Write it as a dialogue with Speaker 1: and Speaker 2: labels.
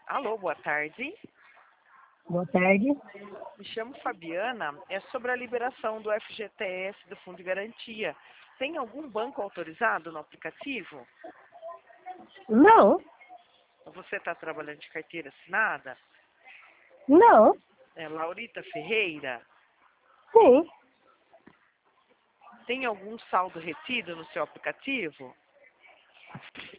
Speaker 1: Alô, boa tarde.
Speaker 2: Boa tarde.
Speaker 1: Me chamo Fabiana. É sobre a liberação do FGTS do Fundo de Garantia. Tem algum banco autorizado no aplicativo?
Speaker 2: Não,
Speaker 1: Você está trabalhando de carteira assinada?
Speaker 2: não,
Speaker 1: É Laurita Ferreira?
Speaker 2: sim.
Speaker 1: Tem algum saldo retido no seu aplicativo?